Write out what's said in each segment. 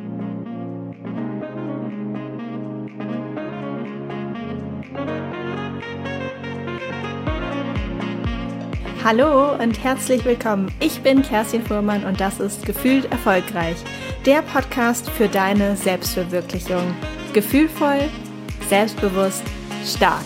Hallo und herzlich willkommen. Ich bin Kerstin Fuhrmann und das ist Gefühlt Erfolgreich, der Podcast für deine Selbstverwirklichung. Gefühlvoll, selbstbewusst, stark.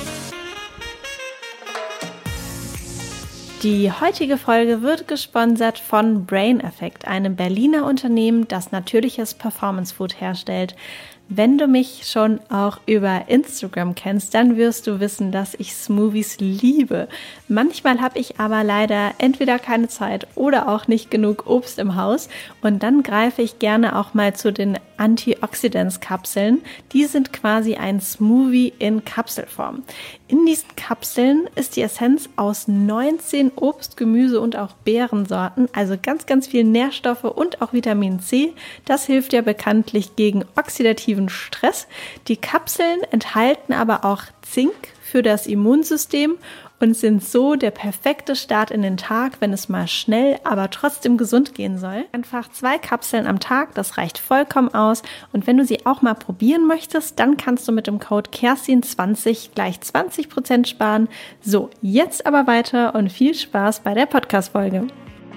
Die heutige Folge wird gesponsert von Brain Effect, einem Berliner Unternehmen, das natürliches Performance Food herstellt. Wenn du mich schon auch über Instagram kennst, dann wirst du wissen, dass ich Smoothies liebe. Manchmal habe ich aber leider entweder keine Zeit oder auch nicht genug Obst im Haus und dann greife ich gerne auch mal zu den Antioxidants-Kapseln. Die sind quasi ein Smoothie in Kapselform. In diesen Kapseln ist die Essenz aus 19 Obst-, Gemüse- und auch Beerensorten, also ganz, ganz viel Nährstoffe und auch Vitamin C. Das hilft ja bekanntlich gegen oxidativen Stress. Die Kapseln enthalten aber auch Zink für das Immunsystem und sind so der perfekte Start in den Tag, wenn es mal schnell, aber trotzdem gesund gehen soll. Einfach 2 Kapseln am Tag, das reicht vollkommen aus. Und wenn du sie auch mal probieren möchtest, dann kannst du mit dem Code Kerstin20 gleich 20% sparen. So, jetzt aber weiter und viel Spaß bei der Podcast-Folge.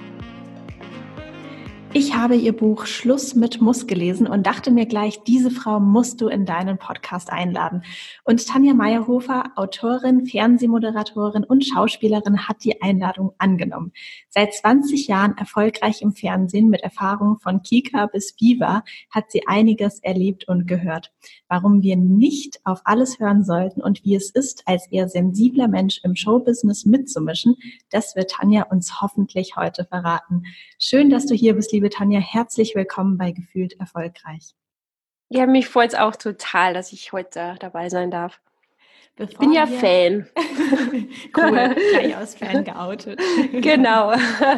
Ich habe ihr Buch Schluss mit Muss gelesen und dachte mir gleich, diese Frau musst du in deinen Podcast einladen. Und Tanja Mayerhofer, Autorin, Fernsehmoderatorin und Schauspielerin, hat die Einladung angenommen. Seit 20 Jahren erfolgreich im Fernsehen mit Erfahrung von Kika bis Viva hat sie einiges erlebt und gehört. Warum wir nicht auf alles hören sollten und wie es ist, als eher sensibler Mensch im Showbusiness mitzumischen, das wird Tanja uns hoffentlich heute verraten. Schön, dass du hier bist, liebe Tanja. Herzlich willkommen bei Gefühlt Erfolgreich. Ja, mich freut es auch total, dass ich heute dabei sein darf. Ich bin ja Fan. Cool, gleich aus Fan geoutet. Genau.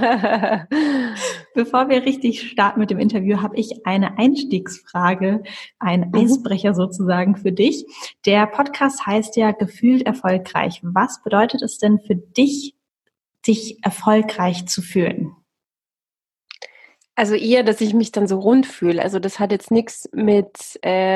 Bevor wir richtig starten mit dem Interview, habe ich eine Einstiegsfrage, ein Eisbrecher sozusagen für dich. Der Podcast heißt ja Gefühlt Erfolgreich. Was bedeutet es denn für dich, dich erfolgreich zu fühlen? Also eher, dass ich mich dann so rund fühle. Also das hat jetzt nichts mit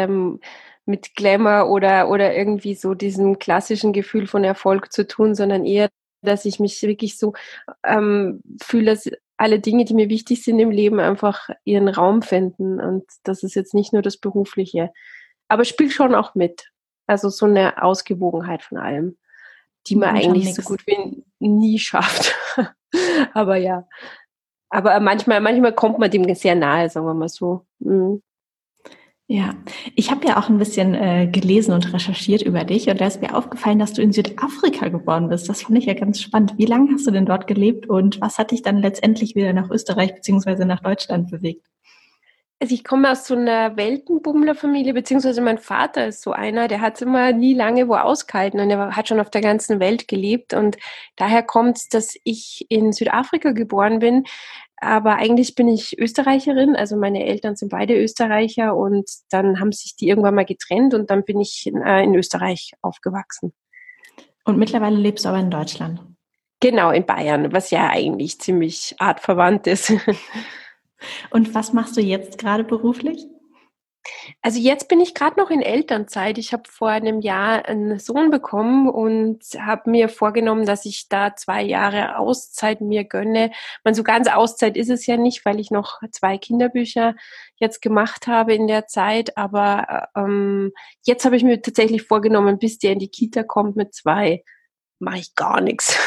Glamour oder irgendwie so diesem klassischen Gefühl von Erfolg zu tun, sondern eher, dass ich mich wirklich so fühle, dass alle Dinge, die mir wichtig sind im Leben, einfach ihren Raum finden. Und das ist jetzt nicht nur das Berufliche. Aber spielt schon auch mit. Also so eine Ausgewogenheit von allem, die man eigentlich so gut wie nie schafft. Aber ja. Aber manchmal kommt man dem sehr nahe, sagen wir mal so. Mhm. Ja, ich habe ja auch ein bisschen gelesen und recherchiert über dich und da ist mir aufgefallen, dass du in Südafrika geboren bist. Das fand ich ja ganz spannend. Wie lange hast du denn dort gelebt und was hat dich dann letztendlich wieder nach Österreich bzw. nach Deutschland bewegt? Also ich komme aus so einer Weltenbummlerfamilie, beziehungsweise mein Vater ist so einer, der hat immer nie lange wo ausgehalten und er hat schon auf der ganzen Welt gelebt und daher kommt es, dass ich in Südafrika geboren bin, aber eigentlich bin ich Österreicherin, also meine Eltern sind beide Österreicher und dann haben sich die irgendwann mal getrennt und dann bin ich in Österreich aufgewachsen. Und mittlerweile lebst du aber in Deutschland? Genau, in Bayern, was ja eigentlich ziemlich artverwandt ist. Und was machst du jetzt gerade beruflich? Also jetzt bin ich gerade noch in Elternzeit. Ich habe vor einem Jahr einen Sohn bekommen und habe mir vorgenommen, dass ich da 2 Jahre Auszeit mir gönne. Man, so ganz Auszeit ist es ja nicht, weil ich noch 2 Kinderbücher jetzt gemacht habe in der Zeit. Aber jetzt habe ich mir tatsächlich vorgenommen, bis der in die Kita kommt mit 2, mache ich gar nichts.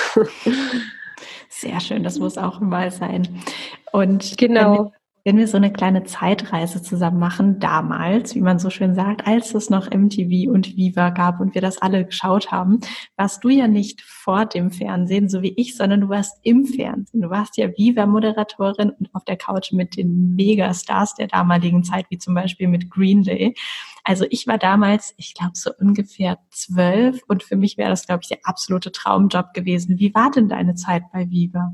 Sehr schön, das muss auch mal sein. Und Genau. wenn wir so eine kleine Zeitreise zusammen machen, damals, wie man so schön sagt, als es noch MTV und Viva gab und wir das alle geschaut haben, warst du ja nicht vor dem Fernsehen, so wie ich, sondern du warst im Fernsehen. Du warst ja Viva-Moderatorin und auf der Couch mit den Megastars der damaligen Zeit, wie zum Beispiel mit Green Day. Also ich war damals, ich glaube, so ungefähr 12 und für mich wäre das, glaube ich, der absolute Traumjob gewesen. Wie war denn deine Zeit bei Viva?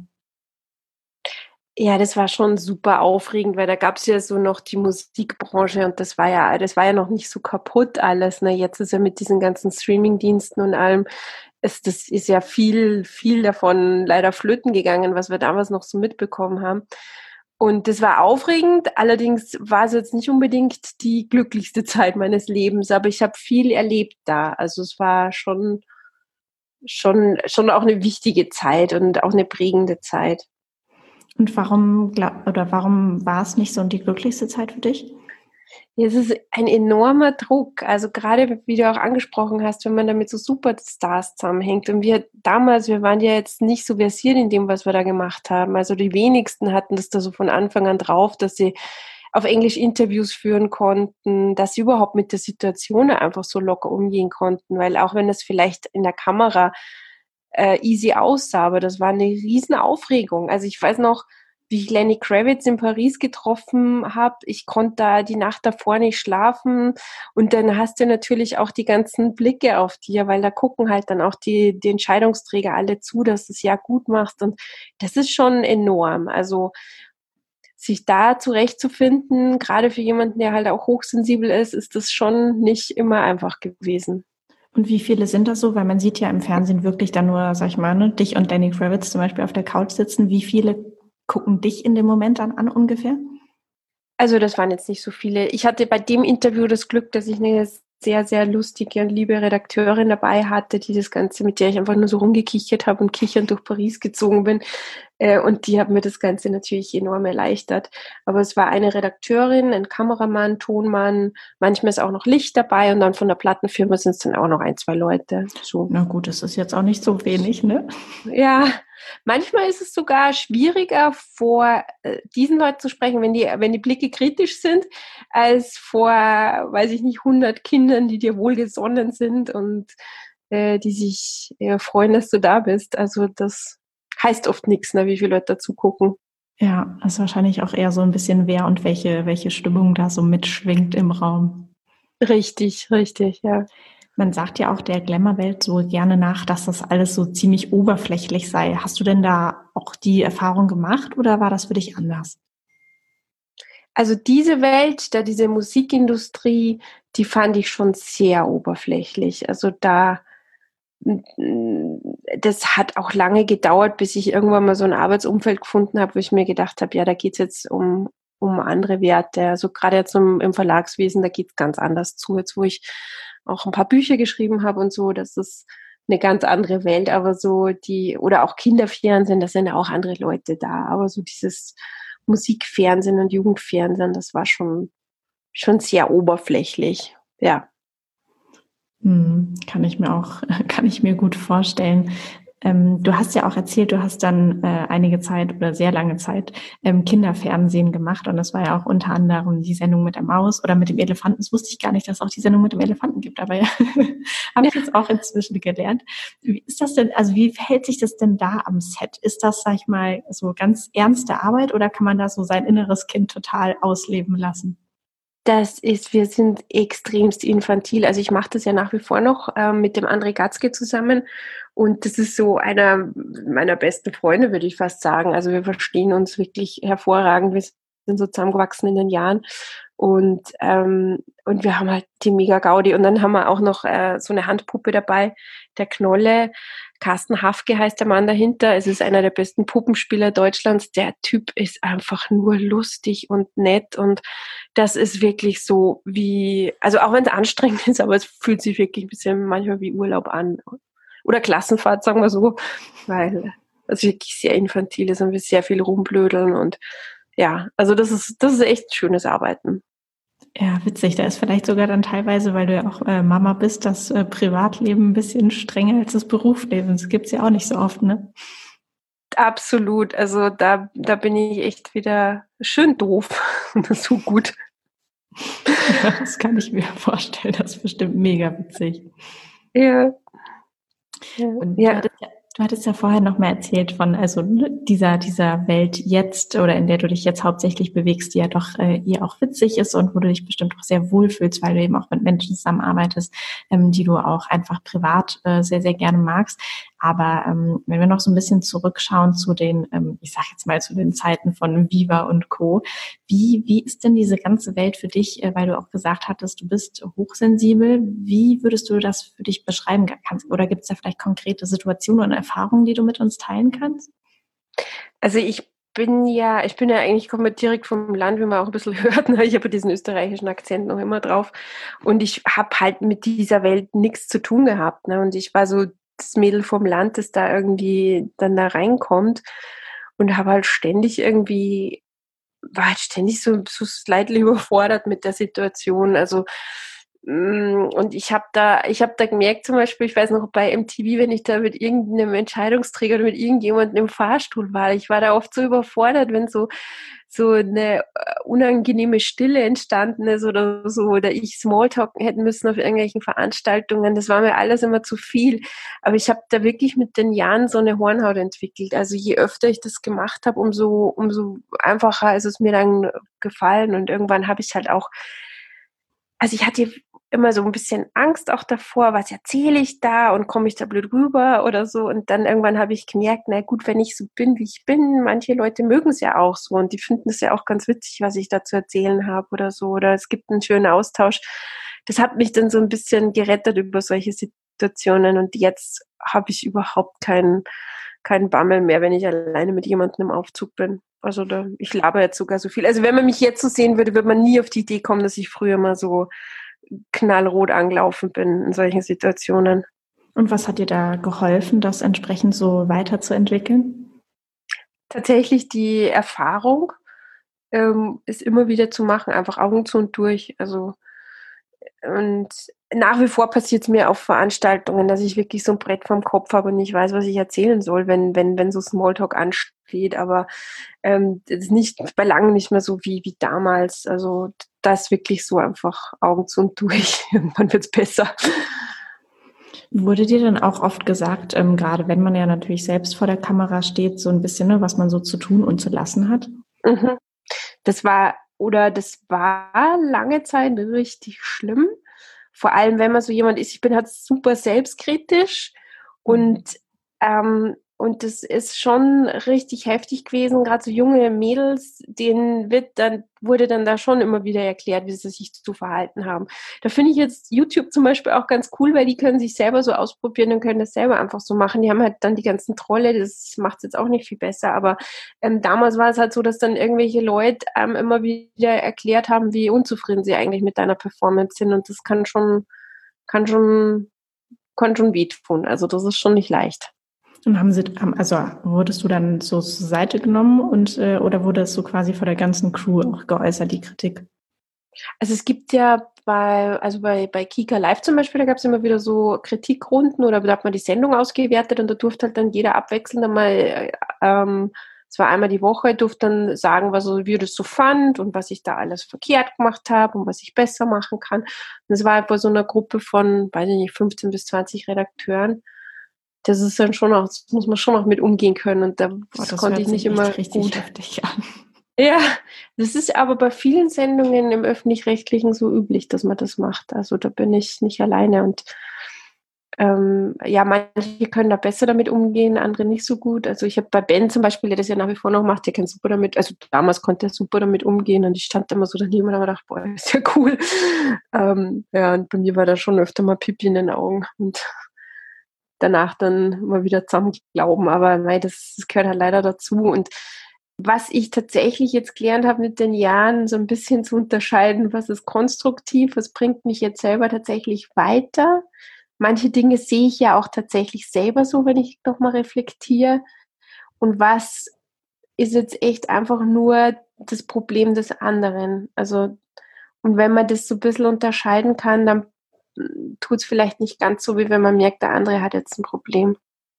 Ja, das war schon super aufregend, weil da gab's ja so noch die Musikbranche und das war ja noch nicht so kaputt alles. Ne? Jetzt ist ja mit diesen ganzen Streamingdiensten und allem, das ist ja viel davon leider flöten gegangen, was wir damals noch so mitbekommen haben. Und das war aufregend, allerdings war es jetzt nicht unbedingt die glücklichste Zeit meines Lebens, aber ich habe viel erlebt da. Also es war schon auch eine wichtige Zeit und auch eine prägende Zeit. Und warum war es nicht so die glücklichste Zeit für dich? Ja, es ist ein enormer Druck. Also gerade, wie du auch angesprochen hast, wenn man da mit so Superstars zusammenhängt. Und wir waren ja jetzt nicht so versiert in dem, was wir da gemacht haben. Also die wenigsten hatten das da so von Anfang an drauf, dass sie auf Englisch Interviews führen konnten, dass sie überhaupt mit der Situation einfach so locker umgehen konnten. Weil auch wenn das vielleicht in der Kamera easy aussah, aber das war eine riesen Aufregung. Also ich weiß noch, wie ich Lenny Kravitz in Paris getroffen habe. Ich konnte da die Nacht davor nicht schlafen. Und dann hast du natürlich auch die ganzen Blicke auf dir, weil da gucken halt dann auch die Entscheidungsträger alle zu, dass du es ja gut machst. Und das ist schon enorm. Also sich da zurechtzufinden, gerade für jemanden, der halt auch hochsensibel ist das schon nicht immer einfach gewesen. Und wie viele sind das so? Weil man sieht ja im Fernsehen wirklich dann nur, sag ich mal, ne, dich und Lenny Kravitz zum Beispiel auf der Couch sitzen. Wie viele gucken dich in dem Moment dann an ungefähr? Also das waren jetzt nicht so viele. Ich hatte bei dem Interview das Glück, dass ich eine sehr, sehr lustige und liebe Redakteurin dabei hatte, die das Ganze, mit der ich einfach nur so rumgekichert habe und kichernd durch Paris gezogen bin. Und die hat mir das Ganze natürlich enorm erleichtert. Aber es war eine Redakteurin, ein Kameramann, Tonmann, manchmal ist auch noch Licht dabei und dann von der Plattenfirma sind es dann auch noch ein, zwei Leute. So. Na gut, das ist jetzt auch nicht so wenig, ne? Ja, manchmal ist es sogar schwieriger, vor diesen Leuten zu sprechen, wenn die Blicke kritisch sind, als vor, weiß ich nicht, 100 Kindern, die dir wohlgesonnen sind und die sich freuen, dass du da bist. Also das heißt oft nichts, ne, wie viele Leute dazu gucken. Ja, das ist wahrscheinlich auch eher so ein bisschen wer und welche Stimmung da so mitschwingt im Raum. Richtig, richtig, ja. Man sagt ja auch der Glamour-Welt so gerne nach, dass das alles so ziemlich oberflächlich sei. Hast du denn da auch die Erfahrung gemacht oder war das für dich anders? Also diese Welt, da diese Musikindustrie, die fand ich schon sehr oberflächlich. Also das hat auch lange gedauert, bis ich irgendwann mal so ein Arbeitsumfeld gefunden habe, wo ich mir gedacht habe, ja, da geht's jetzt um andere Werte. Also gerade jetzt im Verlagswesen, da geht's ganz anders zu. Jetzt, wo ich auch ein paar Bücher geschrieben habe und so, das ist eine ganz andere Welt, aber so oder auch Kinderfernsehen, da sind ja auch andere Leute da, aber so dieses Musikfernsehen und Jugendfernsehen, das war schon sehr oberflächlich, ja. Kann ich mir gut vorstellen. Du hast ja auch erzählt, du hast dann einige Zeit oder sehr lange Zeit Kinderfernsehen gemacht und das war ja auch unter anderem die Sendung mit der Maus oder mit dem Elefanten. Das wusste ich gar nicht, dass es auch die Sendung mit dem Elefanten gibt, aber ja, habe ich jetzt auch inzwischen gelernt. Wie ist das denn, also wie verhält sich das denn da am Set? Ist das, sag ich mal, so ganz ernste Arbeit oder kann man da so sein inneres Kind total ausleben lassen? Wir sind extremst infantil. Also ich mache das ja nach wie vor noch mit dem André Gatzke zusammen. Und das ist so einer meiner besten Freunde, würde ich fast sagen. Also wir verstehen uns wirklich hervorragend. Wir sind so zusammengewachsen in den Jahren. Und wir haben halt die mega Gaudi. Und dann haben wir auch noch so eine Handpuppe dabei, der Knolle. Carsten Hafke heißt der Mann dahinter. Es ist einer der besten Puppenspieler Deutschlands. Der Typ ist einfach nur lustig und nett. Und das ist wirklich so also auch wenn es anstrengend ist, aber es fühlt sich wirklich ein bisschen manchmal wie Urlaub an. Oder Klassenfahrt, sagen wir so, weil es wirklich sehr infantil ist und wir sehr viel rumblödeln und ja, also das ist echt schönes Arbeiten. Ja, witzig. Da ist vielleicht sogar dann teilweise, weil du ja auch Mama bist, das Privatleben ein bisschen strenger als das Berufsleben. Das gibt's ja auch nicht so oft, ne? Absolut. Also da bin ich echt wieder schön doof. So gut. Ja, das kann ich mir vorstellen. Das ist bestimmt mega witzig. Ja. Ja. Und Ja. du hattest ja vorher noch mal erzählt von also dieser Welt jetzt oder in der du dich jetzt hauptsächlich bewegst, die ja doch ihr auch witzig ist und wo du dich bestimmt auch sehr wohlfühlst, weil du eben auch mit Menschen zusammenarbeitest, die du auch einfach privat sehr, sehr gerne magst. Aber wenn wir noch so ein bisschen zurückschauen zu den, ich sage jetzt mal zu den Zeiten von Viva und Co., wie ist denn diese ganze Welt für dich, weil du auch gesagt hattest, du bist hochsensibel. Wie würdest du das für dich beschreiben? Oder gibt es da vielleicht konkrete Situationen und Erfahrungen, die du mit uns teilen kannst? Also ich ich bin ja eigentlich, ich komme direkt vom Land, wie man auch ein bisschen hört. Ne? Ich habe diesen österreichischen Akzent noch immer drauf. Und ich habe halt mit dieser Welt nichts zu tun gehabt. Ne? Und ich war so das Mädel vom Land, das da irgendwie dann da reinkommt und habe halt ständig irgendwie, war halt ständig so slightly überfordert mit der Situation. Also und ich habe da gemerkt zum Beispiel, ich weiß noch bei MTV, wenn ich da mit irgendeinem Entscheidungsträger oder mit irgendjemandem im Fahrstuhl war, ich war da oft so überfordert, wenn so eine unangenehme Stille entstanden ist oder so, oder ich Smalltalken hätten müssen auf irgendwelchen Veranstaltungen. Das war mir alles immer zu viel. Aber ich habe da wirklich mit den Jahren so eine Hornhaut entwickelt. Also je öfter ich das gemacht habe, umso einfacher ist es mir dann gefallen. Und irgendwann habe ich halt auch, also ich hatte immer so ein bisschen Angst auch davor, was erzähle ich da und komme ich da blöd rüber oder so. Und dann irgendwann habe ich gemerkt, na gut, wenn ich so bin, wie ich bin, manche Leute mögen es ja auch so und die finden es ja auch ganz witzig, was ich da zu erzählen habe oder so. Oder es gibt einen schönen Austausch. Das hat mich dann so ein bisschen gerettet über solche Situationen und jetzt habe ich überhaupt keinen Bammel mehr, wenn ich alleine mit jemandem im Aufzug bin. Also ich laber jetzt sogar so viel. Also wenn man mich jetzt so sehen würde, würde man nie auf die Idee kommen, dass ich früher mal so knallrot angelaufen bin in solchen Situationen. Und was hat dir da geholfen, das entsprechend so weiterzuentwickeln? Tatsächlich die Erfahrung, es immer wieder zu machen, einfach Augen zu und durch. Also und nach wie vor passiert es mir auf Veranstaltungen, dass ich wirklich so ein Brett vorm Kopf habe und nicht weiß, was ich erzählen soll, wenn so Smalltalk ansteht. Aber das ist nicht bei langem nicht mehr so wie damals. Also das ist wirklich so einfach Augen zu und durch. Irgendwann wird's besser. Wurde dir dann auch oft gesagt, gerade wenn man ja natürlich selbst vor der Kamera steht, so ein bisschen, ne, was man so zu tun und zu lassen hat? Mhm. Das war lange Zeit richtig schlimm. Vor allem, wenn man so jemand ist, ich bin halt super selbstkritisch und das ist schon richtig heftig gewesen. Gerade so junge Mädels, wurde dann da schon immer wieder erklärt, wie sie sich zu verhalten haben. Da finde ich jetzt YouTube zum Beispiel auch ganz cool, weil die können sich selber so ausprobieren und können das selber einfach so machen. Die haben halt dann die ganzen Trolle, das macht es jetzt auch nicht viel besser, aber damals war es halt so, dass dann irgendwelche Leute immer wieder erklärt haben, wie unzufrieden sie eigentlich mit deiner Performance sind und das kann schon, kann schon wehtun. Also das ist schon nicht leicht. Und also wurdest du dann so zur Seite genommen und oder wurde es so quasi vor der ganzen Crew auch geäußert, die Kritik? Also es gibt ja bei Kika Live zum Beispiel, da gab es immer wieder so Kritikrunden oder da hat man die Sendung ausgewertet und da durfte halt dann jeder abwechselnd einmal, es war einmal die Woche, durfte dann sagen, wie er das so fand und was ich da alles verkehrt gemacht habe und was ich besser machen kann. Und das war halt bei so einer Gruppe von, weiß ich nicht, 15 bis 20 Redakteuren. Das ist dann schon auch, das muss man schon auch mit umgehen können und das konnte ich nicht immer gut. Heftig an. Ja, das ist aber bei vielen Sendungen im Öffentlich-Rechtlichen so üblich, dass man das macht. Also da bin ich nicht alleine und ja, manche können da besser damit umgehen, andere nicht so gut. Also ich habe bei Ben zum Beispiel, der das ja nach wie vor noch macht, der kann super damit, also damals konnte er super damit umgehen und ich stand immer so daneben und habe gedacht, boah, ist ja cool. Ja, und bei mir war da schon öfter mal Pipi in den Augen und danach dann mal wieder zusammen glauben, aber nein, das gehört halt leider dazu und was ich tatsächlich jetzt gelernt habe mit den Jahren, so ein bisschen zu unterscheiden, was ist konstruktiv, was bringt mich jetzt selber tatsächlich weiter. Manche Dinge sehe ich ja auch tatsächlich selber so, wenn ich nochmal reflektiere. Und was ist jetzt echt einfach nur das Problem des anderen. Also, und wenn man das so ein bisschen unterscheiden kann, dann tut es vielleicht nicht ganz so, wie wenn man merkt, der andere hat jetzt ein Problem.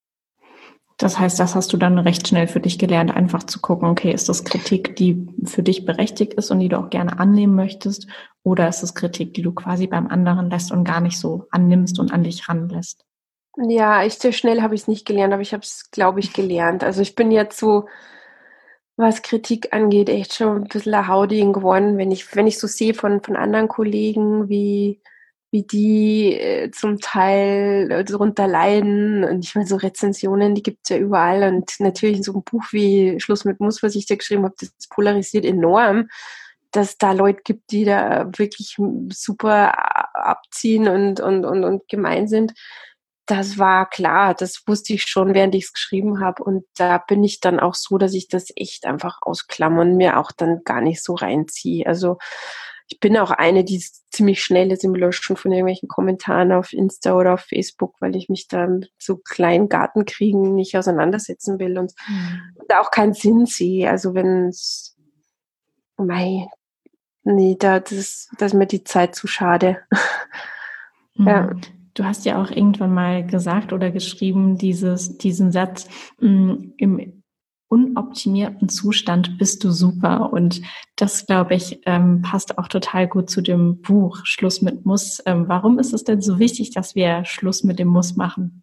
Das heißt, das hast du dann recht schnell für dich gelernt, einfach zu gucken, okay, ist das Kritik, die für dich berechtigt ist und die du auch gerne annehmen möchtest, oder ist es Kritik, die du quasi beim anderen lässt und gar nicht so annimmst und an dich ranlässt? Ja, sehr schnell habe ich es nicht gelernt, aber ich habe es, glaube ich, gelernt. Also ich bin jetzt so, was Kritik angeht, echt schon ein bisschen ein Haudegen geworden, wenn ich so sehe von anderen Kollegen, wie die zum Teil darunter leiden. Und ich meine, so Rezensionen, die gibt's ja überall. Und natürlich in so einem Buch wie Schluss mit Muss, was ich da geschrieben habe, das polarisiert enorm, dass da Leute gibt, die da wirklich super abziehen und gemein sind. das war klar, das wusste ich schon, während ich es geschrieben habe. Und da bin ich dann auch so, dass ich das echt einfach ausklammere und mir auch dann gar nicht so reinziehe. Also ich bin auch eine, die ziemlich schnell ist im Löschen von irgendwelchen Kommentaren auf Insta oder auf Facebook, weil ich mich da mit so kleinen Gartenkriegen nicht auseinandersetzen will und da auch keinen Sinn sehe. Also wenn es, mei, nee, das ist mir die Zeit zu schade. Ja. Du hast ja auch irgendwann mal gesagt oder geschrieben, diesen Satz, im unoptimierten Zustand bist du super. Und das, glaube ich, passt auch total gut zu dem Buch Schluss mit Muss. Warum ist es denn so wichtig, dass wir Schluss mit dem Muss machen?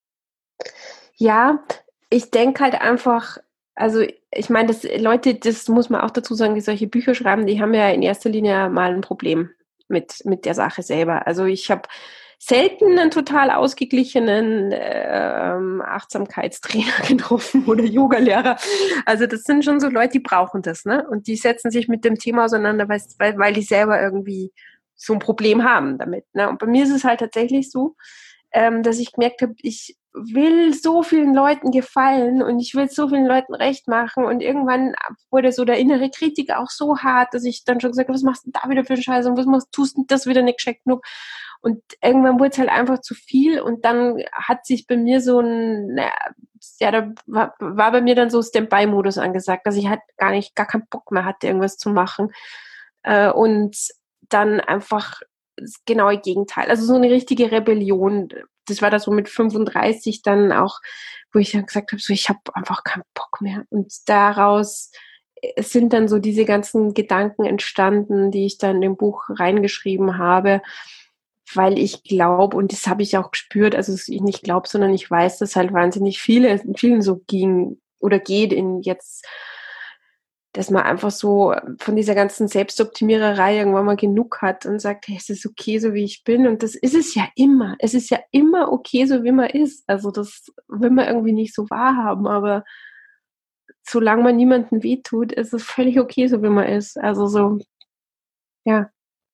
Ja, ich denke halt einfach, also ich meine, Leute, das muss man auch dazu sagen, die solche Bücher schreiben, die haben ja in erster Linie mal ein Problem mit der Sache selber. Also ich habe selten einen total ausgeglichenen Achtsamkeitstrainer getroffen oder Yogalehrer. Also das sind schon so Leute, die brauchen das, ne? Und die setzen sich mit dem Thema auseinander, weil die selber irgendwie so ein Problem haben damit. Ne? Und bei mir ist es halt tatsächlich so, dass ich gemerkt habe, ich will so vielen Leuten gefallen und ich will so vielen Leuten recht machen und irgendwann wurde so der innere Kritiker auch so hart, dass ich dann schon gesagt habe, was machst du da wieder für einen Scheiß und tust du das wieder nicht gescheit genug und irgendwann wurde es halt einfach zu viel und dann hat sich bei mir so da war bei mir dann so Standby-Modus angesagt, dass ich halt gar keinen Bock mehr hatte, irgendwas zu machen und dann einfach das genaue Gegenteil. Also so eine richtige Rebellion. Das war da so mit 35 dann auch, wo ich dann gesagt habe, so ich habe einfach keinen Bock mehr. Und daraus sind dann so diese ganzen Gedanken entstanden, die ich dann in dem Buch reingeschrieben habe, weil ich glaube, und das habe ich auch gespürt, also ich nicht glaube, sondern ich weiß, dass halt wahnsinnig vielen so ging oder geht in jetzt, dass man einfach so von dieser ganzen Selbstoptimiererei irgendwann mal genug hat und sagt, hey, es ist okay, so wie ich bin. Und das ist es ja immer. Es ist ja immer okay, so wie man ist. Also das will man irgendwie nicht so wahrhaben, aber solange man niemandem wehtut, ist es völlig okay, so wie man ist. Also so, ja.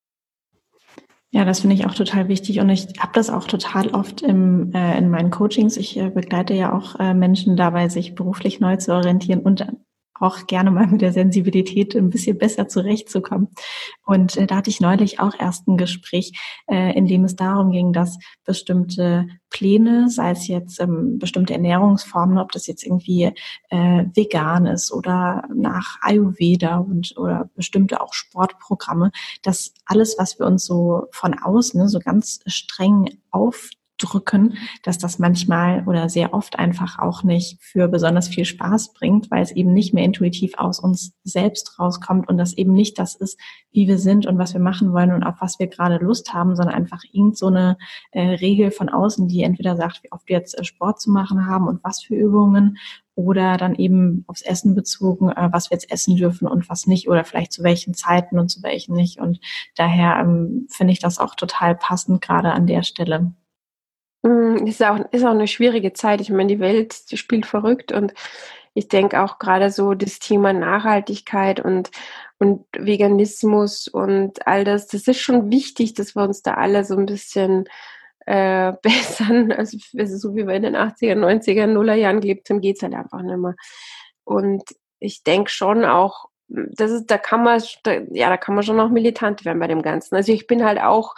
Ja, das finde ich auch total wichtig und ich habe das auch total oft in meinen Coachings. Ich begleite ja auch Menschen dabei, sich beruflich neu zu orientieren und auch gerne mal mit der Sensibilität ein bisschen besser zurechtzukommen. Und da hatte ich neulich auch erst ein Gespräch, in dem es darum ging, dass bestimmte Pläne, sei es jetzt bestimmte Ernährungsformen, ob das jetzt irgendwie vegan ist oder nach Ayurveda oder bestimmte auch Sportprogramme, dass alles, was wir uns so von außen so ganz streng aufdrücken, dass das manchmal oder sehr oft einfach auch nicht für besonders viel Spaß bringt, weil es eben nicht mehr intuitiv aus uns selbst rauskommt und das eben nicht das ist, wie wir sind und was wir machen wollen und auf was wir gerade Lust haben, sondern einfach irgend so eine Regel von außen, die entweder sagt, wie oft wir jetzt Sport zu machen haben und was für Übungen oder dann eben aufs Essen bezogen, was wir jetzt essen dürfen und was nicht oder vielleicht zu welchen Zeiten und zu welchen nicht. Und daher finde ich das auch total passend gerade an der Stelle. Ist auch eine schwierige Zeit. Ich meine, die Welt die spielt verrückt und ich denke auch gerade so das Thema Nachhaltigkeit und Veganismus und all das, das ist schon wichtig, dass wir uns da alle so ein bisschen bessern. Also so wie wir in den 80er, 90er, Nullerjahren gelebt haben, geht's halt einfach nicht mehr. Und ich denke schon auch, da kann man schon auch militant werden bei dem Ganzen. Also ich bin halt auch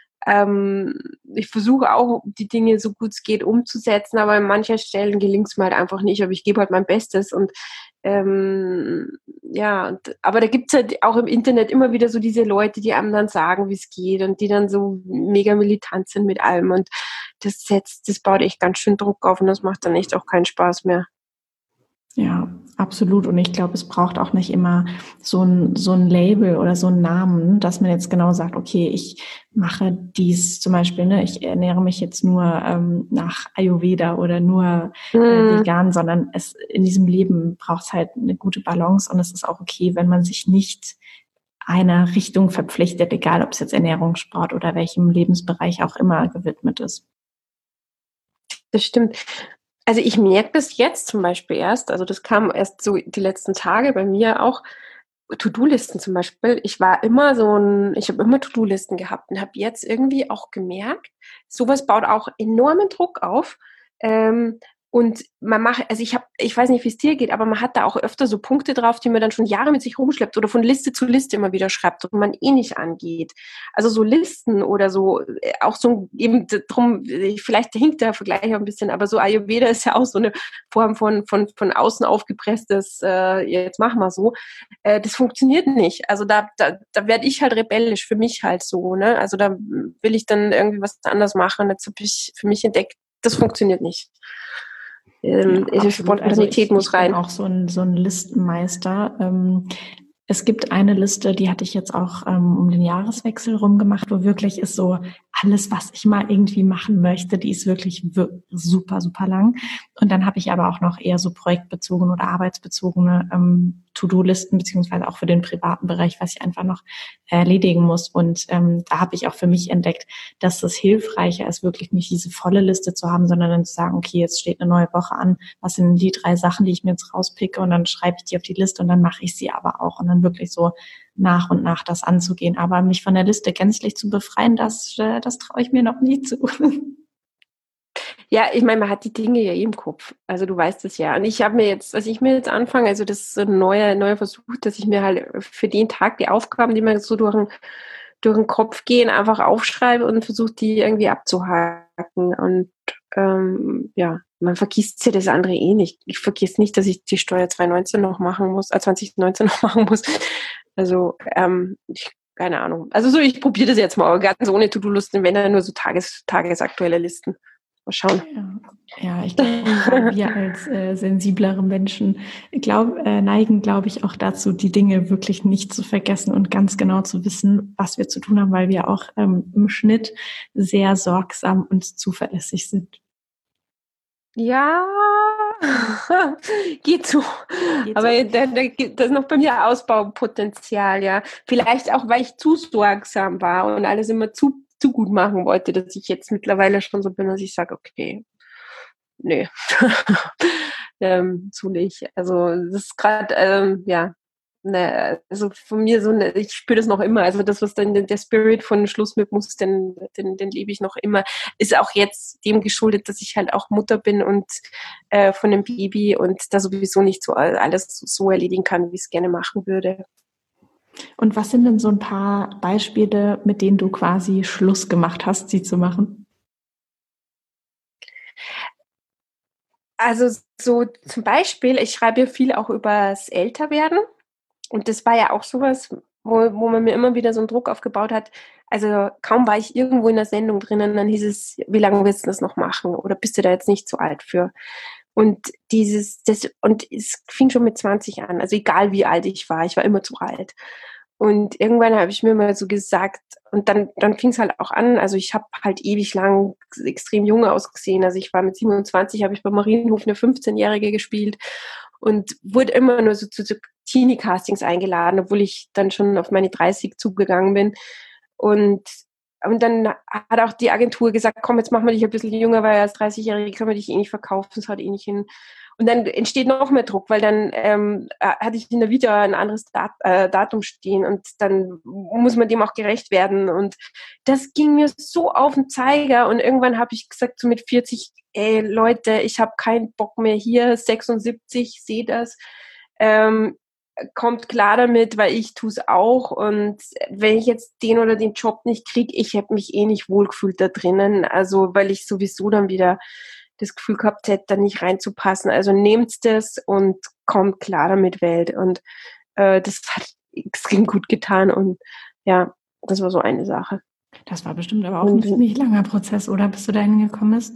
ich versuche auch, die Dinge so gut es geht umzusetzen, aber an manchen Stellen gelingt es mir halt einfach nicht, aber ich gebe halt mein Bestes und ja, aber da gibt es halt auch im Internet immer wieder so diese Leute, die einem dann sagen, wie es geht und die dann so mega militant sind mit allem und das baut echt ganz schön Druck auf und das macht dann echt auch keinen Spaß mehr. Ja, absolut. Und ich glaube, es braucht auch nicht immer so ein Label oder so einen Namen, dass man jetzt genau sagt, okay, ich mache dies zum Beispiel, ne, ich ernähre mich jetzt nur nach Ayurveda oder nur vegan, sondern in diesem Leben braucht es halt eine gute Balance und es ist auch okay, wenn man sich nicht einer Richtung verpflichtet, egal ob es jetzt Ernährung, Sport oder welchem Lebensbereich auch immer gewidmet ist. Das stimmt. Also ich merke das jetzt zum Beispiel erst, also das kam erst so die letzten Tage bei mir auch, To-Do-Listen zum Beispiel. Ich habe immer To-Do-Listen gehabt und habe jetzt irgendwie auch gemerkt, sowas baut auch enormen Druck auf. Und ich weiß nicht, wie es dir geht, aber man hat da auch öfter so Punkte drauf, die man dann schon Jahre mit sich rumschleppt oder von Liste zu Liste immer wieder schreibt und man eh nicht angeht. Also so Listen oder so, auch so eben drum, vielleicht hinkt der Vergleich auch ein bisschen, aber so Ayurveda ist ja auch so eine Form von außen aufgepresstes, jetzt machen wir so. Das funktioniert nicht. Also da werde ich halt rebellisch für mich halt so, ne? Also da will ich dann irgendwie was anderes machen. Jetzt habe ich für mich entdeckt, das funktioniert nicht. Ja, absolut. Also Spontanität muss ich bin rein. auch so ein Listenmeister. Es gibt eine Liste, die hatte ich jetzt auch um den Jahreswechsel rumgemacht, wo wirklich ist so alles, was ich mal irgendwie machen möchte, die ist wirklich super, super lang. Und dann habe ich aber auch noch eher so projektbezogene oder arbeitsbezogene To-Do-Listen, beziehungsweise auch für den privaten Bereich, was ich einfach noch erledigen muss. Und da habe ich auch für mich entdeckt, dass es hilfreicher ist, wirklich nicht diese volle Liste zu haben, sondern dann zu sagen, okay, jetzt steht eine neue Woche an, was sind die 3 Sachen, die ich mir jetzt rauspicke und dann schreibe ich die auf die Liste und dann mache ich sie aber auch und dann wirklich so nach und nach das anzugehen. Aber mich von der Liste gänzlich zu befreien, das traue ich mir noch nie zu. Ja, ich meine, man hat die Dinge ja eh im Kopf. Also du weißt es ja. Und ich habe mir jetzt, was ich mir jetzt anfange, also das ist so ein neuer Versuch, dass ich mir halt für den Tag die Aufgaben, die mir so durch den Kopf gehen, einfach aufschreibe und versuche die irgendwie abzuhaken. Und ja, man vergisst ja das andere eh nicht. Ich vergesse nicht, dass ich die Steuer 2019 noch machen muss, 2019 noch machen muss. Also keine Ahnung. Also so, ich probiere das jetzt mal, ganz ohne To-Do-Listen, wenn dann nur so tagesaktuelle Listen. Mal schauen. Ja, ich glaube, gerade wir als sensiblere Menschen neigen, glaube ich, auch dazu, die Dinge wirklich nicht zu vergessen und ganz genau zu wissen, was wir zu tun haben, weil wir auch im Schnitt sehr sorgsam und zuverlässig sind. Ja, geht so. Aber so. da gibt es noch bei mir Ausbaupotenzial, ja. Vielleicht auch, weil ich zu sorgsam war und alles immer zu gut machen wollte, dass ich jetzt mittlerweile schon so bin, dass ich sage, okay, nee, so nicht. Also das ist gerade, ja, ne, also von mir so, ich spüre das noch immer. Also das, was dann der Spirit von Schluss mit muss, den lebe ich noch immer. Ist auch jetzt dem geschuldet, dass ich halt auch Mutter bin und von einem Baby und da sowieso nicht so alles so erledigen kann, wie ich es gerne machen würde. Und was sind denn so ein paar Beispiele, mit denen du quasi Schluss gemacht hast, sie zu machen? Also so zum Beispiel, ich schreibe ja viel auch übers Älterwerden. Und das war ja auch sowas, wo man mir immer wieder so einen Druck aufgebaut hat. Also kaum war ich irgendwo in der Sendung drinnen, dann hieß es, wie lange willst du das noch machen? Oder bist du da jetzt nicht zu alt für? Und und es fing schon mit 20 an. Also egal wie alt ich war immer zu alt. Und irgendwann habe ich mir mal so gesagt, und dann fing es halt auch an, also ich habe halt ewig lang extrem jung ausgesehen. Also ich war mit 27, habe ich bei Marienhof eine 15-Jährige gespielt und wurde immer nur so zu Teenie-Castings eingeladen, obwohl ich dann schon auf meine 30 zugegangen bin. Und dann hat auch die Agentur gesagt, komm, jetzt machen wir dich ein bisschen jünger, weil als 30-Jährige können wir dich eh nicht verkaufen, das haut eh nicht hin. Und dann entsteht noch mehr Druck, weil dann hatte ich in der Vita ein anderes Datum stehen und dann muss man dem auch gerecht werden. Und das ging mir so auf den Zeiger und irgendwann habe ich gesagt, so mit 40, ey Leute, ich habe keinen Bock mehr hier, 76, sehe das. Kommt klar damit, weil ich tue es auch und wenn ich jetzt den oder den Job nicht kriege, ich hätte mich eh nicht wohlgefühlt da drinnen, also weil ich sowieso dann wieder das Gefühl gehabt hätte, da nicht reinzupassen. Also nehmt das und kommt klar damit, Welt. Und das hat extrem gut getan und ja, das war so eine Sache. Das war bestimmt aber auch ein ziemlich langer Prozess, oder, bis du dahin gekommen bist?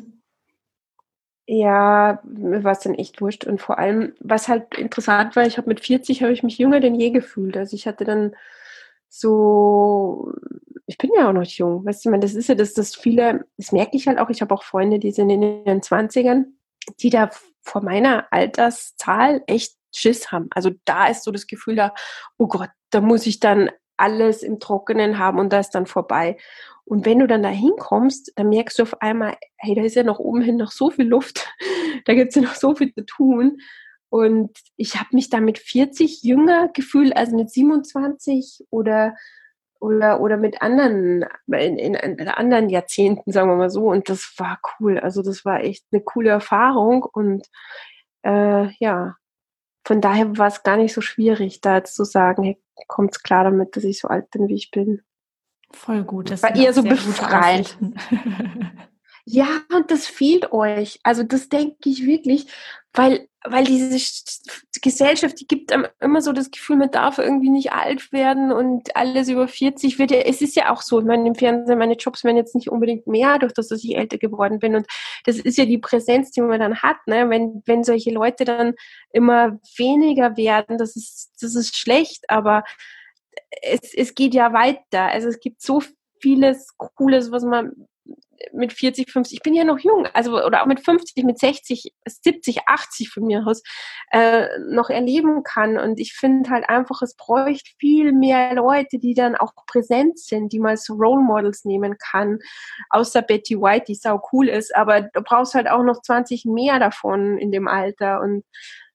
Ja, mir war es dann echt wurscht. Und vor allem, was halt interessant war, mit 40 habe ich mich jünger denn je gefühlt. Also ich hatte dann so, ich bin ja auch noch jung, weißt du, ich meine, das ist ja das viele, das merke ich halt auch, ich habe auch Freunde, die sind in ihren Zwanzigern, die da vor meiner Alterszahl echt Schiss haben. Also da ist so das Gefühl da, oh Gott, da muss ich dann alles im Trockenen haben und da ist dann vorbei. Und wenn du dann da hinkommst, dann merkst du auf einmal, hey, da ist ja noch oben hin noch so viel Luft, da gibt es ja noch so viel zu tun. Und ich habe mich da mit 40 jünger gefühlt als mit 27 oder mit anderen, in anderen Jahrzehnten, sagen wir mal so. Und das war cool. Also das war echt eine coole Erfahrung. Und ja, von daher war es gar nicht so schwierig, da jetzt zu sagen, hey, kommt's klar damit, dass ich so alt bin, wie ich bin. Voll gut. Das War sind eher auch so sehr gute befreiend. Aussichten. Ja, und das fehlt euch. Also das denke ich wirklich, weil diese Gesellschaft, die gibt einem immer so das Gefühl, man darf irgendwie nicht alt werden und alles über 40 wird ja, es ist ja auch so, ich meine, im Fernsehen, meine Jobs werden jetzt nicht unbedingt mehr, durch das, dass ich älter geworden bin, und das ist ja die Präsenz, die man dann hat, ne? Wenn solche Leute dann immer weniger werden, das ist schlecht, aber es geht ja weiter. Also es gibt so vieles Cooles, was man mit 40, 50, ich bin ja noch jung, also oder auch mit 50, mit 60, 70, 80 von mir aus noch erleben kann. Und ich finde halt einfach, es bräuchte viel mehr Leute, die dann auch präsent sind, die man so Role Models nehmen kann. Außer Betty White, die sau cool ist, aber du brauchst halt auch noch 20 mehr davon in dem Alter. Und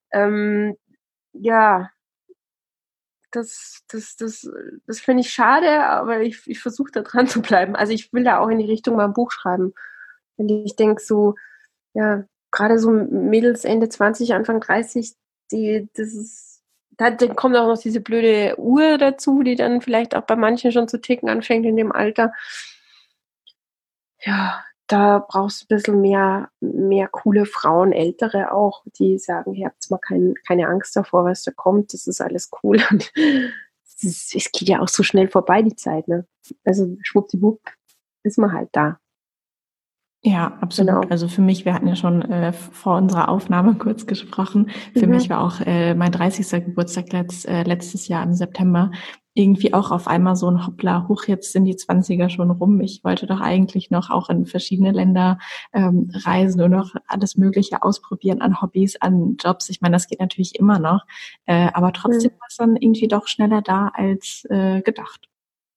ja, das finde ich schade, aber ich versuche da dran zu bleiben. Also ich will da auch in die Richtung mal ein Buch schreiben. Und ich denke so, ja, gerade so Mädels Ende 20, Anfang 30, dann kommt auch noch diese blöde Uhr dazu, die dann vielleicht auch bei manchen schon zu ticken anfängt in dem Alter. Ja, da brauchst du ein bisschen mehr coole Frauen, ältere auch, die sagen, ihr habt mal keine Angst davor, was da kommt, das ist alles cool. Und es geht ja auch so schnell vorbei, die Zeit, ne? Also schwuppdiwupp ist man halt da. Ja, absolut. Genau. Also für mich, wir hatten ja schon vor unserer Aufnahme kurz gesprochen, für mich war auch mein 30. Geburtstag letztes Jahr im September irgendwie auch auf einmal so ein Hoppla, huch, jetzt sind die 20er schon rum. Ich wollte doch eigentlich noch auch in verschiedene Länder reisen und noch alles Mögliche ausprobieren an Hobbys, an Jobs. Ich meine, das geht natürlich immer noch, aber trotzdem war es dann irgendwie doch schneller da als gedacht.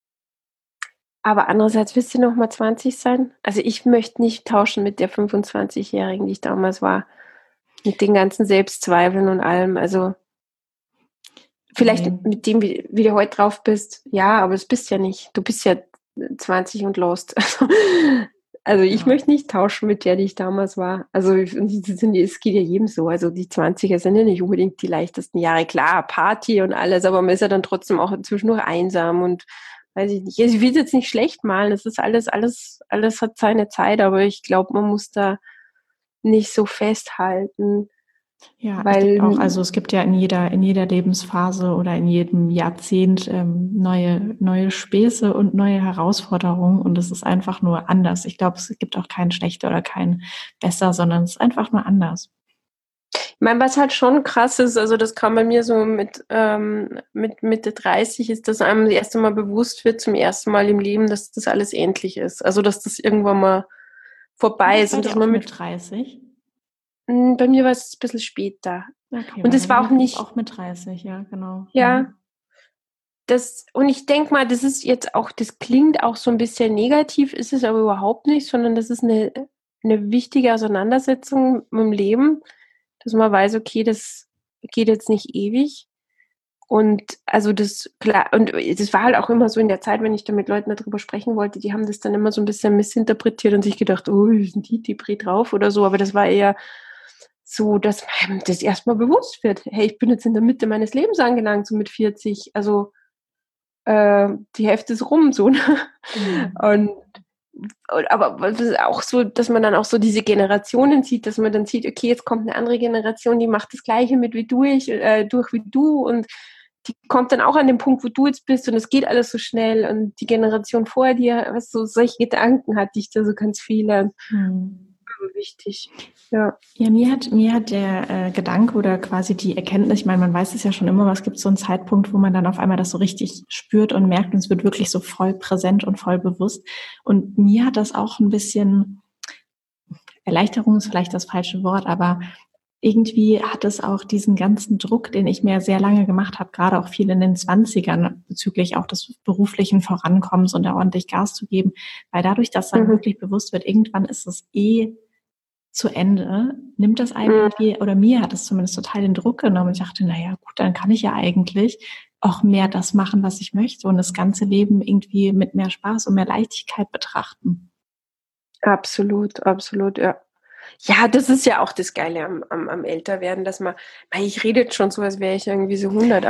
Aber andererseits willst du noch mal 20 sein? Also ich möchte nicht tauschen mit der 25-Jährigen, die ich damals war. Mit den ganzen Selbstzweifeln und allem. Also vielleicht Nee. mit dem, wie du heute drauf bist. Ja, aber es bist ja nicht. Du bist ja 20 und lost. Also ich Ja. möchte nicht tauschen mit der, die ich damals war. Also es geht ja jedem so. Also die 20er sind ja nicht unbedingt die leichtesten Jahre. Klar, Party und alles, aber man ist ja dann trotzdem auch zwischendurch einsam und weiß ich nicht. Ich will es jetzt nicht schlecht malen. Das ist alles hat seine Zeit, aber ich glaube, man muss da nicht so festhalten, Ja, ich denke auch, weil also es gibt ja in jeder Lebensphase oder in jedem Jahrzehnt neue Späße und neue Herausforderungen und es ist einfach nur anders. Ich glaube, es gibt auch kein schlechter oder kein besser, sondern es ist einfach nur anders. ich meine, was halt schon krass ist, also das kam bei mir so mit Mitte 30, ist, dass einem das erste Mal bewusst wird, zum ersten Mal im Leben, dass das alles endlich ist. Also dass das irgendwann mal War vorbei das ist bei und dass dir auch man mit 30? bei mir war es ein bisschen später. Okay, Und weil es bei mir war auch war das nicht, auch mit 30, ja, genau. ja, und ich denke mal, das ist jetzt auch, das klingt auch so ein bisschen negativ, ist es aber überhaupt nicht, sondern das ist eine wichtige Auseinandersetzung mit dem Leben, dass man weiß, okay, das geht jetzt nicht ewig. Und also das, klar, und das war halt auch immer so in der Zeit, wenn ich da mit Leuten darüber sprechen wollte, die haben das dann immer so ein bisschen missinterpretiert und sich gedacht, oh, sind die Depri drauf oder so, aber das war eher so, dass einem das erstmal bewusst wird. Hey, ich bin jetzt in der Mitte meines Lebens angelangt, so mit 40, also die Hälfte ist rum, so, ne? Mhm. Und aber das ist auch so, dass man dann auch so diese Generationen sieht, dass man dann sieht, okay, jetzt kommt eine andere Generation, die macht das Gleiche mit wie durch wie du und die kommt dann auch an den Punkt, wo du jetzt bist und es geht alles so schnell und die Generation vor dir, was so solche Gedanken hatte ich da so ganz viele. Mhm. Aber wichtig. Ja. Ja, mir hat der Gedanke oder quasi die Erkenntnis, ich meine, man weiß es ja schon immer, aber es gibt so einen Zeitpunkt, wo man dann auf einmal das so richtig spürt und merkt und es wird wirklich so voll präsent und voll bewusst. Und mir hat das auch ein bisschen, Erleichterung ist vielleicht das falsche Wort, aber irgendwie hat es auch diesen ganzen Druck, den ich mir sehr lange gemacht habe, gerade auch viel in den Zwanzigern bezüglich auch des beruflichen Vorankommens und da ordentlich Gas zu geben, weil dadurch, dass dann Mhm. wirklich bewusst wird, irgendwann ist es zu Ende, nimmt das einem irgendwie, oder mir hat es zumindest total den Druck genommen. Ich dachte, naja, gut, dann kann ich ja eigentlich auch mehr das machen, was ich möchte und das ganze Leben irgendwie mit mehr Spaß und mehr Leichtigkeit betrachten. Absolut, absolut, ja. Ja, das ist ja auch das Geile am Älterwerden, dass ich rede jetzt schon so, als wäre ich irgendwie so 100,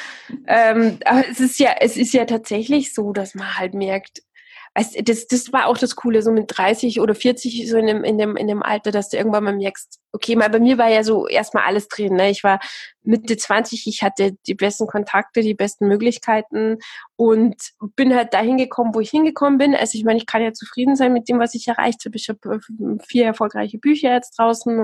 aber es ist ja tatsächlich so, dass man halt merkt, das war auch das Coole, so mit 30 oder 40, so in dem Alter, dass du irgendwann mal merkst, okay, mal bei mir war ja so erstmal alles drin, ne? Ich war Mitte 20, ich hatte die besten Kontakte, die besten Möglichkeiten und bin halt dahin gekommen, wo ich hingekommen bin. Also ich meine, ich kann ja zufrieden sein mit dem, was ich erreicht habe. Ich habe 4 erfolgreiche Bücher jetzt draußen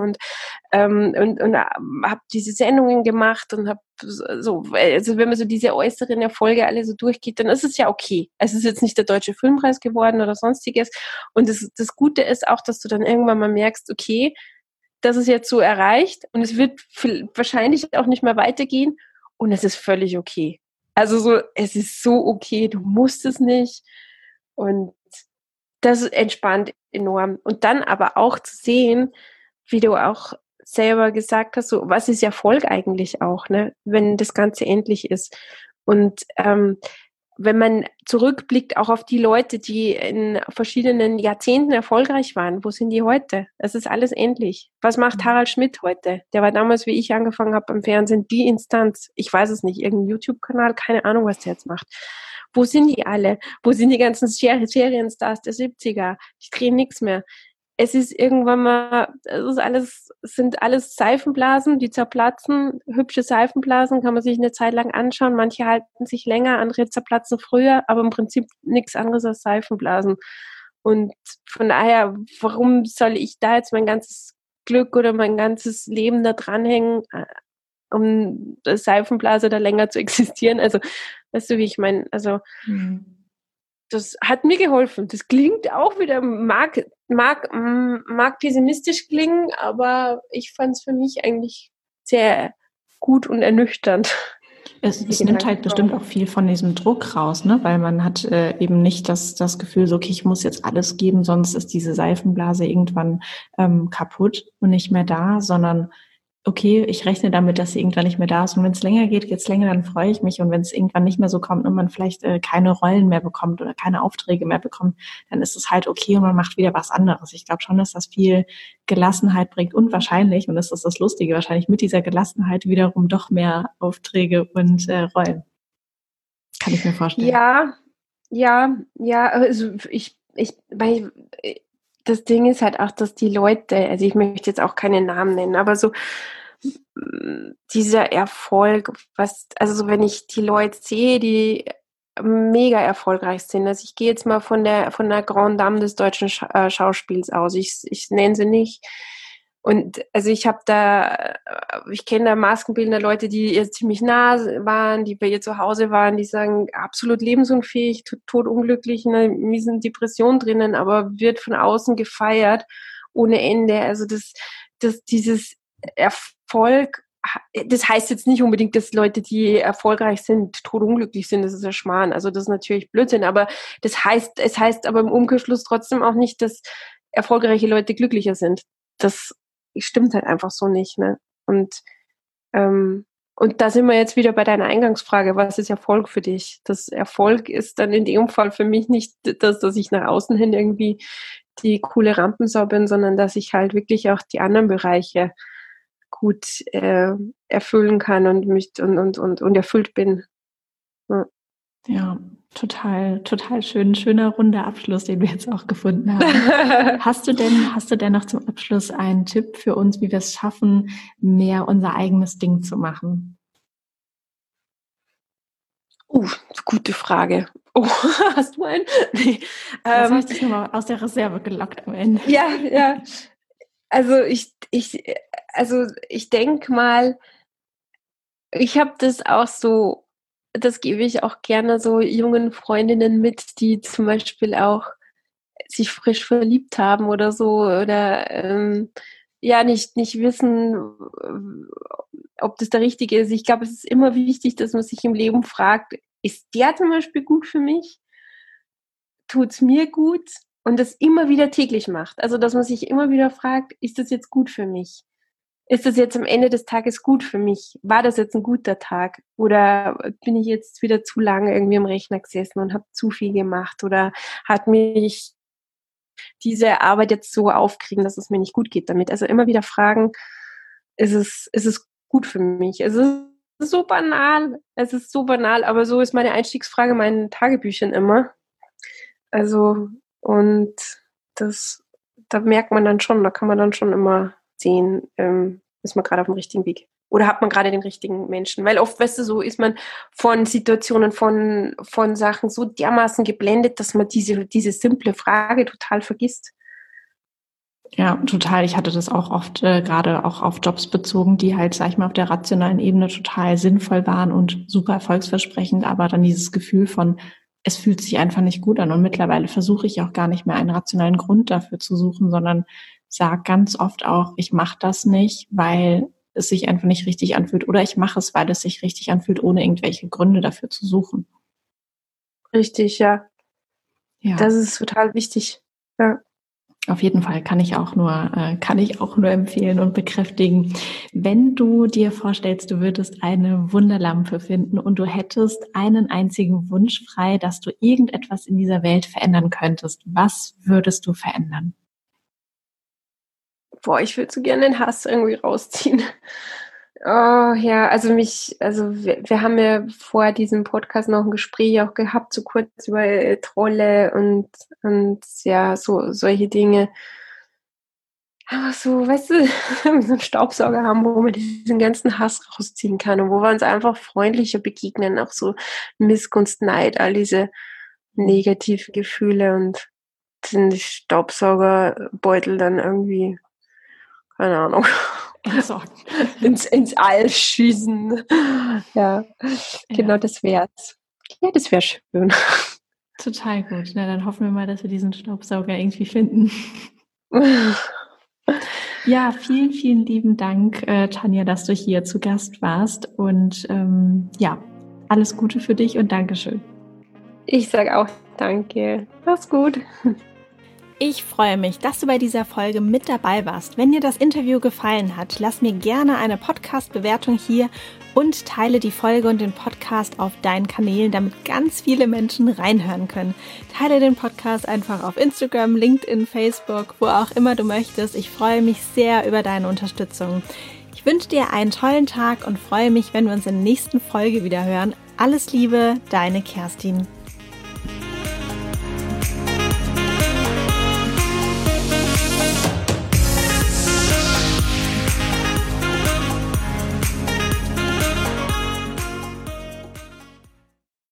und habe diese Sendungen gemacht und habe so, also wenn man so diese äußeren Erfolge alle so durchgeht, dann ist es ja okay. Es ist jetzt nicht der Deutsche Filmpreis geworden oder sonstiges. Und das Gute ist auch, dass du dann irgendwann mal merkst, okay, das ist jetzt so erreicht und es wird wahrscheinlich auch nicht mehr weitergehen und es ist völlig okay. Also so, es ist so okay, du musst es nicht und das entspannt enorm. Und dann aber auch zu sehen, wie du auch selber gesagt hast, so, was ist Erfolg eigentlich auch, ne, wenn das Ganze endlich ist. Und wenn man zurückblickt auch auf die Leute, die in verschiedenen Jahrzehnten erfolgreich waren, wo sind die heute? Es ist alles endlich. Was macht Harald Schmidt heute? Der war damals, wie ich angefangen habe am Fernsehen, die Instanz. Ich weiß es nicht, irgendein YouTube-Kanal, keine Ahnung, was der jetzt macht. Wo sind die alle? Wo sind die ganzen Serienstars der 70er? Die drehen nichts mehr. Es ist irgendwann mal, es sind alles Seifenblasen, die zerplatzen. Hübsche Seifenblasen kann man sich eine Zeit lang anschauen. Manche halten sich länger, andere zerplatzen früher, aber im Prinzip nichts anderes als Seifenblasen. Und von daher, warum soll ich da jetzt mein ganzes Glück oder mein ganzes Leben da dranhängen, um das Seifenblase da länger zu existieren? Also, weißt du, wie ich meine? Also, das hat mir geholfen. Das klingt auch wieder, mag pessimistisch klingen, aber ich fand es für mich eigentlich sehr gut und ernüchternd. Es nimmt halt bestimmt auch viel von diesem Druck raus, ne? Weil man hat eben nicht das Gefühl, so, okay, ich muss jetzt alles geben, sonst ist diese Seifenblase irgendwann kaputt und nicht mehr da, sondern okay, ich rechne damit, dass sie irgendwann nicht mehr da ist. Und wenn es länger geht, geht's länger, dann freue ich mich. Und wenn es irgendwann nicht mehr so kommt und man vielleicht keine Rollen mehr bekommt oder keine Aufträge mehr bekommt, dann ist es halt okay und man macht wieder was anderes. Ich glaube schon, dass das viel Gelassenheit bringt und wahrscheinlich, und das ist das Lustige, wahrscheinlich mit dieser Gelassenheit wiederum doch mehr Aufträge und Rollen. Kann ich mir vorstellen. Ja, also weil das Ding ist halt auch, dass die Leute, also ich möchte jetzt auch keine Namen nennen, aber so dieser Erfolg, also so wenn ich die Leute sehe, die mega erfolgreich sind. Also ich gehe jetzt mal von der Grande Dame des deutschen Schauspiels aus. Ich nenne sie nicht. Und also ich kenne da Maskenbildner, Leute, die ihr ziemlich nah waren, die bei ihr zu Hause waren, die sagen, absolut lebensunfähig, todunglücklich, in einer miesen Depression drinnen, aber wird von außen gefeiert ohne Ende. Also dieses Erfolg, das heißt jetzt nicht unbedingt, dass Leute, die erfolgreich sind, todunglücklich sind, das ist ja Schmarrn. Also das ist natürlich Blödsinn, aber es heißt aber im Umkehrschluss trotzdem auch nicht, dass erfolgreiche Leute glücklicher sind. Das stimmt halt einfach so nicht, ne? Und da sind wir jetzt wieder bei deiner Eingangsfrage, was ist Erfolg für dich? Das Erfolg ist dann in dem Fall für mich nicht das, dass ich nach außen hin irgendwie die coole Rampensau bin, sondern dass ich halt wirklich auch die anderen Bereiche gut erfüllen kann und mich und erfüllt bin. Ja, total schön. Schöner runder Abschluss, den wir jetzt auch gefunden haben. Hast du denn noch zum Abschluss einen Tipp für uns, wie wir es schaffen, mehr unser eigenes Ding zu machen? Gute Frage. Oh, hast du einen? Nee. Das habe ich dich nochmal aus der Reserve gelockt am Ende. Ja. Also ich denke mal, ich habe das auch so, das gebe ich auch gerne so jungen Freundinnen mit, die zum Beispiel auch sich frisch verliebt haben oder so oder ja nicht wissen, ob das der Richtige ist. Ich glaube, es ist immer wichtig, dass man sich im Leben fragt, ist der zum Beispiel gut für mich? Tut's mir gut? und das immer wieder täglich macht. Also, dass man sich immer wieder fragt, ist das jetzt gut für mich? Ist das jetzt am Ende des Tages gut für mich? War das jetzt ein guter Tag? Oder bin ich jetzt wieder zu lange irgendwie am Rechner gesessen und habe zu viel gemacht? Oder hat mich diese Arbeit jetzt so aufkriegen, dass es mir nicht gut geht damit? Also immer wieder fragen, ist es gut für mich? Es ist so banal, aber so ist meine Einstiegsfrage in meinen Tagebüchern immer. Also, und das, da merkt man dann schon, da kann man dann schon immer sehen, ist man gerade auf dem richtigen Weg. Oder hat man gerade den richtigen Menschen? Weil oft, weißt du, so ist man von Situationen, von Sachen so dermaßen geblendet, dass man diese simple Frage total vergisst. Ja, total. Ich hatte das auch oft, gerade auch auf Jobs bezogen, die halt, sag ich mal, auf der rationalen Ebene total sinnvoll waren und super erfolgsversprechend, aber dann dieses Gefühl von, es fühlt sich einfach nicht gut an. Und mittlerweile versuche ich auch gar nicht mehr einen rationalen Grund dafür zu suchen, sondern sage ganz oft auch, ich mache das nicht, weil es sich einfach nicht richtig anfühlt, oder ich mache es, weil es sich richtig anfühlt, ohne irgendwelche Gründe dafür zu suchen. Richtig, ja. Ja. Das ist total wichtig. Ja. Auf jeden Fall kann ich auch nur empfehlen und bekräftigen. Wenn du dir vorstellst, du würdest eine Wunderlampe finden und du hättest einen einzigen Wunsch frei, dass du irgendetwas in dieser Welt verändern könntest, was würdest du verändern? Boah, ich würde so gerne den Hass irgendwie rausziehen. Oh ja, wir haben ja vor diesem Podcast noch ein Gespräch auch gehabt, so kurz über Trolle und ja, so solche Dinge. Aber so, weißt du, wenn wir so einen Staubsauger haben, wo man diesen ganzen Hass rausziehen kann und wo wir uns einfach freundlicher begegnen, auch so Missgunst, Neid, all diese negativen Gefühle und den Staubsaugerbeutel dann irgendwie, keine Ahnung, ins All schießen. Ja, genau, das wär's. Ja, das wäre schön. Total gut. Na, dann hoffen wir mal, dass wir diesen Staubsauger irgendwie finden. Ja, vielen, vielen lieben Dank, Tanja, dass du hier zu Gast warst. Und ja, alles Gute für dich und Dankeschön. Ich sage auch danke. Mach's gut. Ich freue mich, dass du bei dieser Folge mit dabei warst. Wenn dir das Interview gefallen hat, lass mir gerne eine Podcast-Bewertung hier und teile die Folge und den Podcast auf deinen Kanälen, damit ganz viele Menschen reinhören können. Teile den Podcast einfach auf Instagram, LinkedIn, Facebook, wo auch immer du möchtest. Ich freue mich sehr über deine Unterstützung. Ich wünsche dir einen tollen Tag und freue mich, wenn wir uns in der nächsten Folge wieder hören. Alles Liebe, deine Kerstin.